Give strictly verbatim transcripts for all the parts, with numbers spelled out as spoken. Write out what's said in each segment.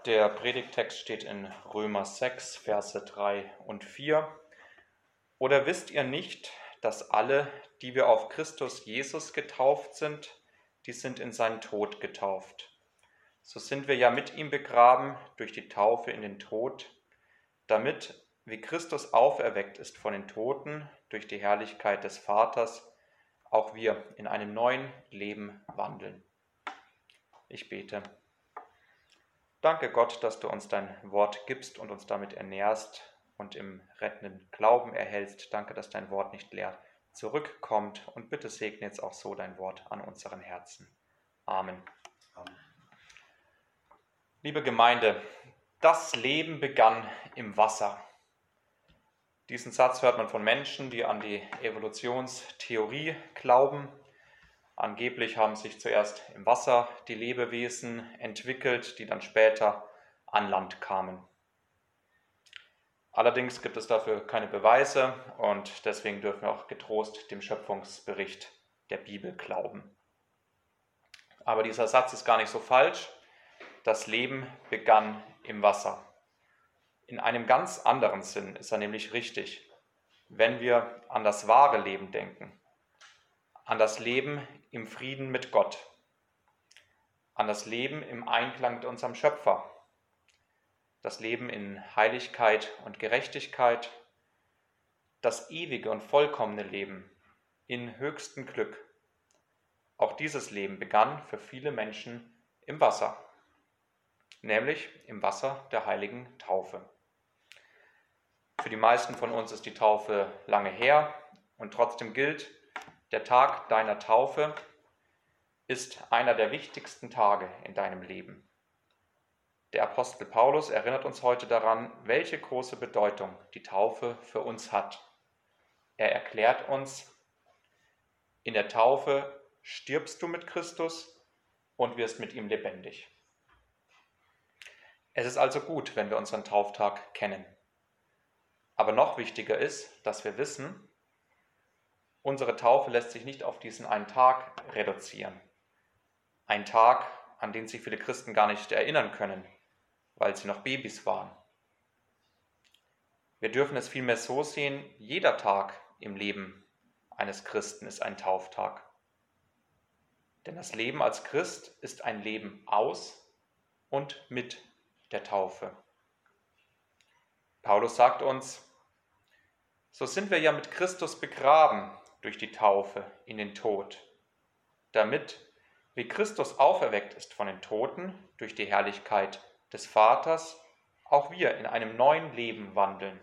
Der Predigttext steht in Römer sechs, Verse drei und vier. Oder wisst ihr nicht, dass alle, die wir auf Christus Jesus getauft sind, die sind in seinen Tod getauft? So sind wir ja mit ihm begraben durch die Taufe in den Tod, damit, wie Christus auferweckt ist von den Toten durch die Herrlichkeit des Vaters, auch wir in einem neuen Leben wandeln. Ich bete. Danke Gott, dass du uns dein Wort gibst und uns damit ernährst und im rettenden Glauben erhältst. Danke, dass dein Wort nicht leer zurückkommt, und bitte segne jetzt auch so dein Wort an unseren Herzen. Amen. Amen. Liebe Gemeinde, das Leben begann im Wasser. Diesen Satz hört man von Menschen, die an die Evolutionstheorie glauben. Angeblich haben sich zuerst im Wasser die Lebewesen entwickelt, die dann später an Land kamen. Allerdings gibt es dafür keine Beweise und deswegen dürfen wir auch getrost dem Schöpfungsbericht der Bibel glauben. Aber dieser Satz ist gar nicht so falsch. Das Leben begann im Wasser. In einem ganz anderen Sinn ist er nämlich richtig, wenn wir an das wahre Leben denken, an das Leben im Frieden mit Gott, an das Leben im Einklang mit unserem Schöpfer, das Leben in Heiligkeit und Gerechtigkeit, das ewige und vollkommene Leben in höchstem Glück. Auch dieses Leben begann für viele Menschen im Wasser, nämlich im Wasser der heiligen Taufe. Für die meisten von uns ist die Taufe lange her und trotzdem gilt, der Tag deiner Taufe ist einer der wichtigsten Tage in deinem Leben. Der Apostel Paulus erinnert uns heute daran, welche große Bedeutung die Taufe für uns hat. Er erklärt uns, in der Taufe stirbst du mit Christus und wirst mit ihm lebendig. Es ist also gut, wenn wir unseren Tauftag kennen. Aber noch wichtiger ist, dass wir wissen, unsere Taufe lässt sich nicht auf diesen einen Tag reduzieren. Ein Tag, an den sich viele Christen gar nicht erinnern können, weil sie noch Babys waren. Wir dürfen es vielmehr so sehen, jeder Tag im Leben eines Christen ist ein Tauftag. Denn das Leben als Christ ist ein Leben aus und mit der Taufe. Paulus sagt uns, so sind wir ja mit Christus begraben durch die Taufe in den Tod, damit, wie Christus auferweckt ist von den Toten durch die Herrlichkeit des Vaters, auch wir in einem neuen Leben wandeln.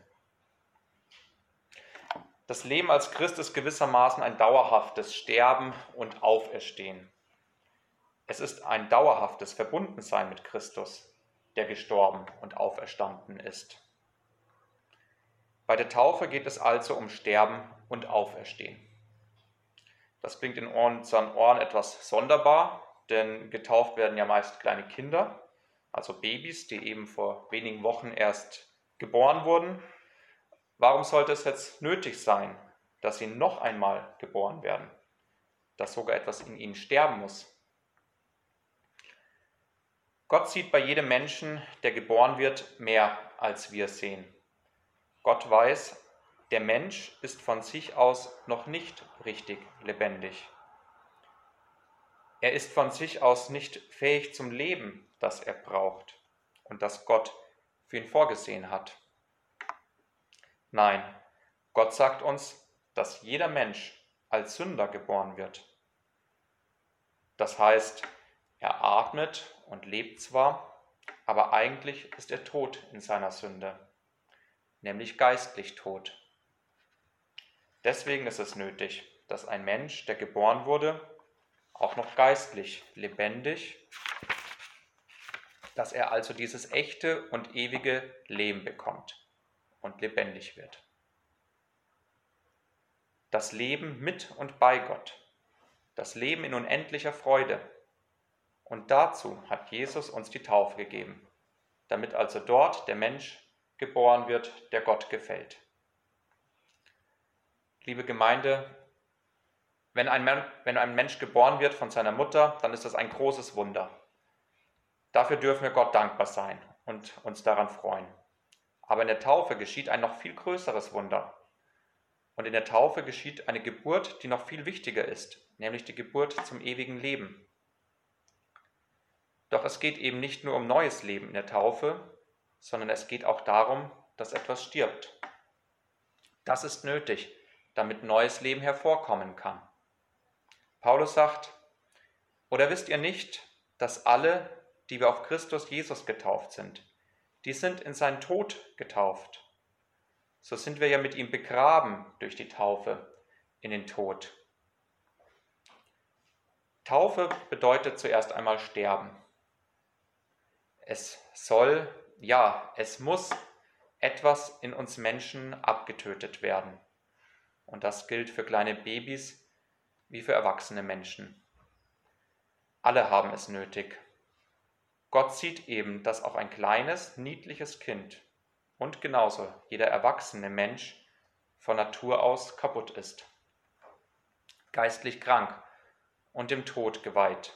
Das Leben als Christ ist gewissermaßen ein dauerhaftes Sterben und Auferstehen. Es ist ein dauerhaftes Verbundensein mit Christus, der gestorben und auferstanden ist. Bei der Taufe geht es also um Sterben und Auferstehen. Das klingt in unseren Ohren etwas sonderbar, denn getauft werden ja meist kleine Kinder, also Babys, die eben vor wenigen Wochen erst geboren wurden. Warum sollte es jetzt nötig sein, dass sie noch einmal geboren werden, dass sogar etwas in ihnen sterben muss? Gott sieht bei jedem Menschen, der geboren wird, mehr als wir sehen. Gott weiß, der Mensch ist von sich aus noch nicht richtig lebendig. Er ist von sich aus nicht fähig zum Leben, das er braucht und das Gott für ihn vorgesehen hat. Nein, Gott sagt uns, dass jeder Mensch als Sünder geboren wird. Das heißt, er atmet und lebt zwar, aber eigentlich ist er tot in seiner Sünde, nämlich geistlich tot. Deswegen ist es nötig, dass ein Mensch, der geboren wurde, auch noch geistlich lebendig, dass er also dieses echte und ewige Leben bekommt und lebendig wird. Das Leben mit und bei Gott, das Leben in unendlicher Freude. Und dazu hat Jesus uns die Taufe gegeben, damit also dort der Mensch geboren wird, der Gott gefällt. Liebe Gemeinde, wenn ein, wenn ein Mensch geboren wird von seiner Mutter, dann ist das ein großes Wunder. Dafür dürfen wir Gott dankbar sein und uns daran freuen. Aber in der Taufe geschieht ein noch viel größeres Wunder. Und in der Taufe geschieht eine Geburt, die noch viel wichtiger ist, nämlich die Geburt zum ewigen Leben. Doch es geht eben nicht nur um neues Leben in der Taufe, sondern es geht auch darum, dass etwas stirbt. Das ist nötig, damit neues Leben hervorkommen kann. Paulus sagt, oder wisst ihr nicht, dass alle, die wir auf Christus Jesus getauft sind, die sind in seinen Tod getauft. So sind wir ja mit ihm begraben durch die Taufe in den Tod. Taufe bedeutet zuerst einmal sterben. Es soll, ja, es muss etwas in uns Menschen abgetötet werden. Und das gilt für kleine Babys wie für erwachsene Menschen. Alle haben es nötig. Gott sieht eben, dass auch ein kleines, niedliches Kind und genauso jeder erwachsene Mensch von Natur aus kaputt ist, geistlich krank und dem Tod geweiht.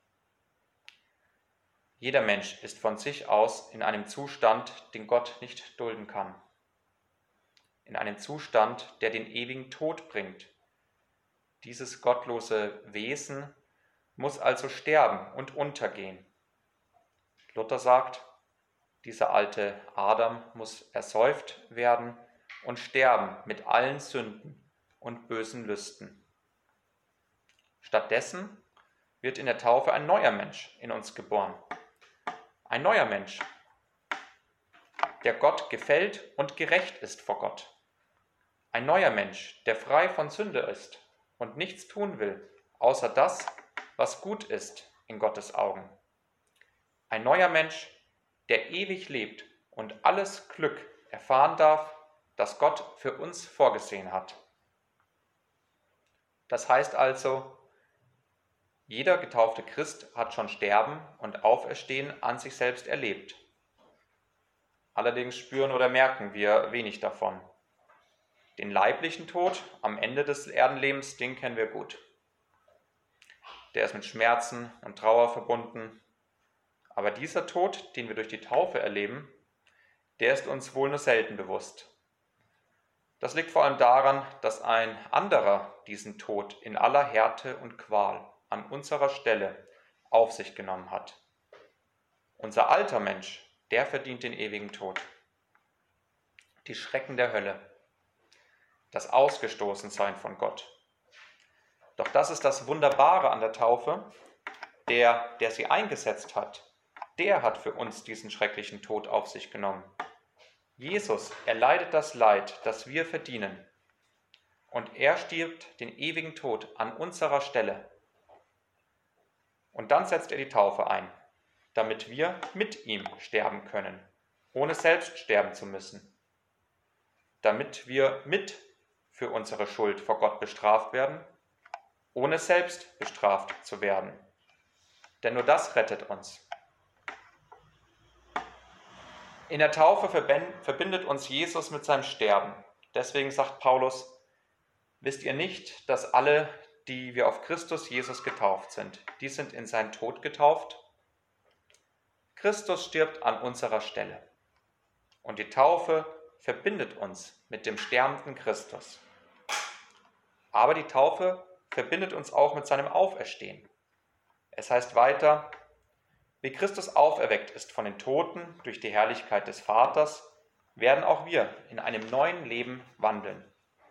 Jeder Mensch ist von sich aus in einem Zustand, den Gott nicht dulden kann. In einem Zustand, der den ewigen Tod bringt. Dieses gottlose Wesen muss also sterben und untergehen. Luther sagt, dieser alte Adam muss ersäuft werden und sterben mit allen Sünden und bösen Lüsten. Stattdessen wird in der Taufe ein neuer Mensch in uns geboren. Ein neuer Mensch, der Gott gefällt und gerecht ist vor Gott. Ein neuer Mensch, der frei von Sünde ist und nichts tun will, außer das, was gut ist in Gottes Augen. Ein neuer Mensch, der ewig lebt und alles Glück erfahren darf, das Gott für uns vorgesehen hat. Das heißt also, jeder getaufte Christ hat schon Sterben und Auferstehen an sich selbst erlebt. Allerdings spüren oder merken wir wenig davon. Den leiblichen Tod am Ende des Erdenlebens, den kennen wir gut. Der ist mit Schmerzen und Trauer verbunden. Aber dieser Tod, den wir durch die Taufe erleben, der ist uns wohl nur selten bewusst. Das liegt vor allem daran, dass ein anderer diesen Tod in aller Härte und Qual an unserer Stelle auf sich genommen hat. Unser alter Mensch, der verdient den ewigen Tod. Die Schrecken der Hölle, das Ausgestoßensein von Gott. Doch das ist das Wunderbare an der Taufe, der, der sie eingesetzt hat, der hat für uns diesen schrecklichen Tod auf sich genommen. Jesus erleidet das Leid, das wir verdienen. Und er stirbt den ewigen Tod an unserer Stelle. Und dann setzt er die Taufe ein, damit wir mit ihm sterben können, ohne selbst sterben zu müssen. Damit wir mit für unsere Schuld vor Gott bestraft werden, ohne selbst bestraft zu werden. Denn nur das rettet uns. In der Taufe verbindet uns Jesus mit seinem Sterben. Deswegen sagt Paulus, wisst ihr nicht, dass alle, die wir auf Christus Jesus getauft sind, die sind in seinen Tod getauft? Christus stirbt an unserer Stelle. Und die Taufe verbindet uns mit dem sterbenden Christus. Aber die Taufe verbindet uns auch mit seinem Auferstehen. Es heißt weiter, wie Christus auferweckt ist von den Toten durch die Herrlichkeit des Vaters, werden auch wir in einem neuen Leben wandeln.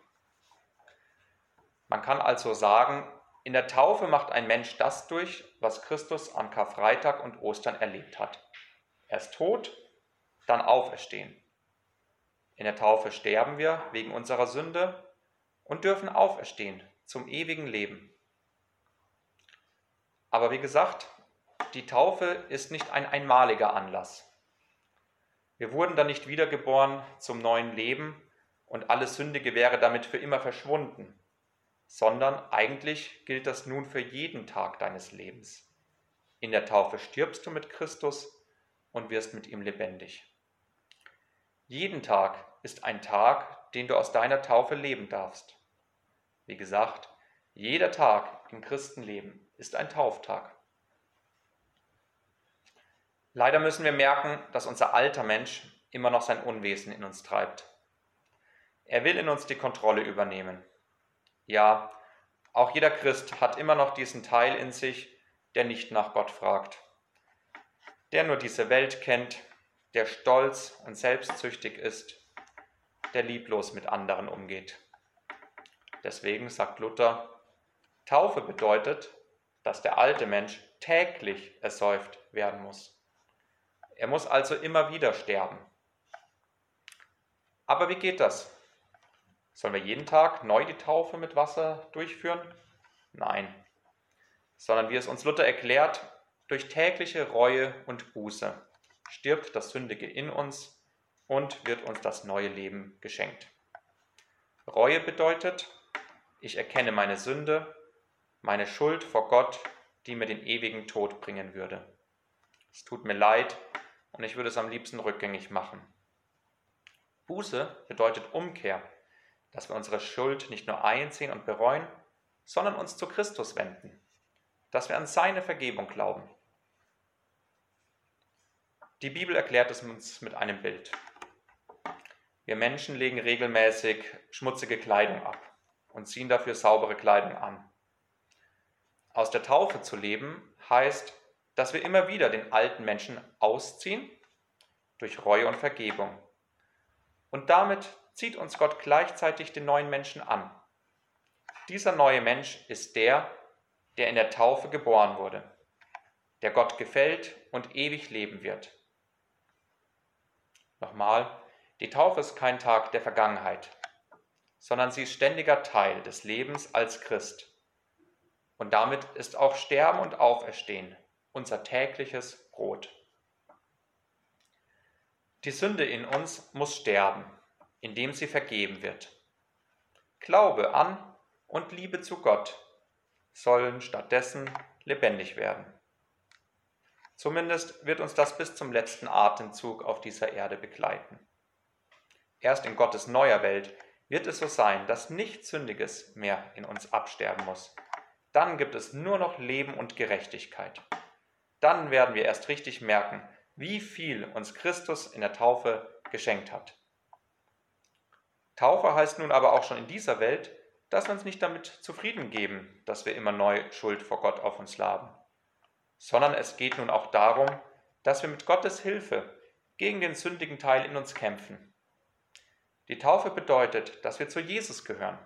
Man kann also sagen, in der Taufe macht ein Mensch das durch, was Christus an Karfreitag und Ostern erlebt hat. Erst tot, dann auferstehen. In der Taufe sterben wir wegen unserer Sünde und dürfen auferstehen zum ewigen Leben. Aber wie gesagt, die Taufe ist nicht ein einmaliger Anlass. Wir wurden dann nicht wiedergeboren zum neuen Leben und alles Sündige wäre damit für immer verschwunden, sondern eigentlich gilt das nun für jeden Tag deines Lebens. In der Taufe stirbst du mit Christus und wirst mit ihm lebendig. Jeden Tag ist ein Tag, den du aus deiner Taufe leben darfst. Wie gesagt, jeder Tag im Christenleben ist ein Tauftag. Leider müssen wir merken, dass unser alter Mensch immer noch sein Unwesen in uns treibt. Er will in uns die Kontrolle übernehmen. Ja, auch jeder Christ hat immer noch diesen Teil in sich, der nicht nach Gott fragt, der nur diese Welt kennt, der stolz und selbstsüchtig ist, der lieblos mit anderen umgeht. Deswegen sagt Luther, Taufe bedeutet, dass der alte Mensch täglich ersäuft werden muss. Er muss also immer wieder sterben. Aber wie geht das? Sollen wir jeden Tag neu die Taufe mit Wasser durchführen? Nein, sondern wie es uns Luther erklärt, durch tägliche Reue und Buße stirbt das Sündige in uns und wird uns das neue Leben geschenkt. Reue bedeutet, ich erkenne meine Sünde, meine Schuld vor Gott, die mir den ewigen Tod bringen würde. Es tut mir leid und ich würde es am liebsten rückgängig machen. Buße bedeutet Umkehr, dass wir unsere Schuld nicht nur einsehen und bereuen, sondern uns zu Christus wenden, dass wir an seine Vergebung glauben. Die Bibel erklärt es uns mit einem Bild. Wir Menschen legen regelmäßig schmutzige Kleidung ab und ziehen dafür saubere Kleidung an. Aus der Taufe zu leben heißt, dass wir immer wieder den alten Menschen ausziehen durch Reue und Vergebung. Und damit zieht uns Gott gleichzeitig den neuen Menschen an. Dieser neue Mensch ist der, der in der Taufe geboren wurde, der Gott gefällt und ewig leben wird. Nochmal, die Taufe ist kein Tag der Vergangenheit, sondern sie ist ständiger Teil des Lebens als Christ. Und damit ist auch Sterben und Auferstehen unser tägliches Brot. Die Sünde in uns muss sterben, indem sie vergeben wird. Glaube an und Liebe zu Gott sollen stattdessen lebendig werden. Zumindest wird uns das bis zum letzten Atemzug auf dieser Erde begleiten. Erst in Gottes neuer Welt wird es so sein, dass nichts Sündiges mehr in uns absterben muss. Dann gibt es nur noch Leben und Gerechtigkeit. Dann werden wir erst richtig merken, wie viel uns Christus in der Taufe geschenkt hat. Taufe heißt nun aber auch schon in dieser Welt, dass wir uns nicht damit zufrieden geben, dass wir immer neu Schuld vor Gott auf uns laden, sondern es geht nun auch darum, dass wir mit Gottes Hilfe gegen den sündigen Teil in uns kämpfen. Die Taufe bedeutet, dass wir zu Jesus gehören,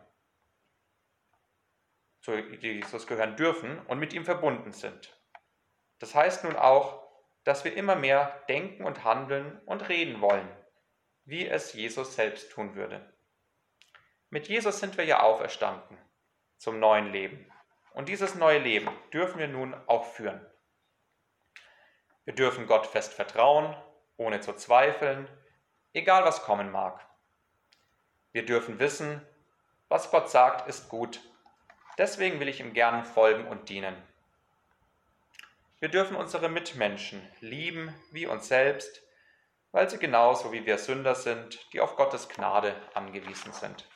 zu Jesus gehören dürfen und mit ihm verbunden sind. Das heißt nun auch, dass wir immer mehr denken und handeln und reden wollen, wie es Jesus selbst tun würde. Mit Jesus sind wir ja auferstanden zum neuen Leben. Und dieses neue Leben dürfen wir nun auch führen. Wir dürfen Gott fest vertrauen, ohne zu zweifeln, egal was kommen mag. Wir dürfen wissen, was Gott sagt, ist gut. Deswegen will ich ihm gern folgen und dienen. Wir dürfen unsere Mitmenschen lieben wie uns selbst, weil sie genauso wie wir Sünder sind, die auf Gottes Gnade angewiesen sind.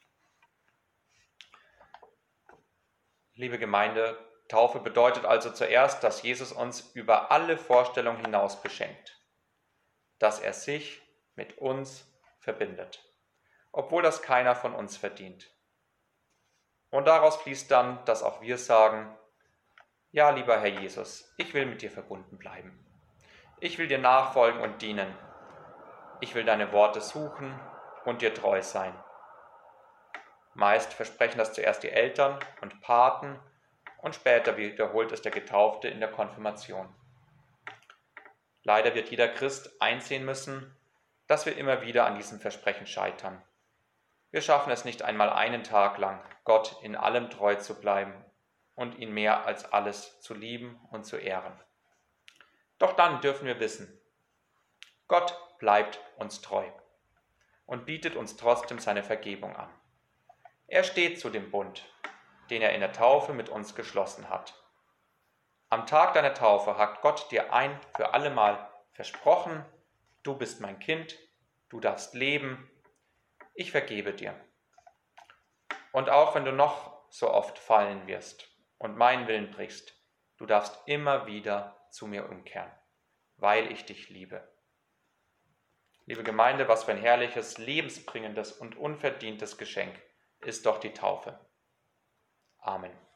Liebe Gemeinde, Taufe bedeutet also zuerst, dass Jesus uns über alle Vorstellungen hinaus beschenkt, dass er sich mit uns verbindet, obwohl das keiner von uns verdient. Und daraus fließt dann, dass auch wir sagen, ja, lieber Herr Jesus, ich will mit dir verbunden bleiben. Ich will dir nachfolgen und dienen. Ich will deine Worte suchen und dir treu sein. Meist versprechen das zuerst die Eltern und Paten und später wiederholt es der Getaufte in der Konfirmation. Leider wird jeder Christ einsehen müssen, dass wir immer wieder an diesem Versprechen scheitern. Wir schaffen es nicht einmal einen Tag lang, Gott in allem treu zu bleiben und ihn mehr als alles zu lieben und zu ehren. Doch dann dürfen wir wissen, Gott bleibt uns treu und bietet uns trotzdem seine Vergebung an. Er steht zu dem Bund, den er in der Taufe mit uns geschlossen hat. Am Tag deiner Taufe hat Gott dir ein für allemal versprochen, du bist mein Kind, du darfst leben, ich vergebe dir. Und auch wenn du noch so oft fallen wirst und meinen Willen brichst, du darfst immer wieder zu mir umkehren. weil ich dich liebe. Liebe Gemeinde, was für ein herrliches, lebensbringendes und unverdientes Geschenk ist doch die Taufe. Amen.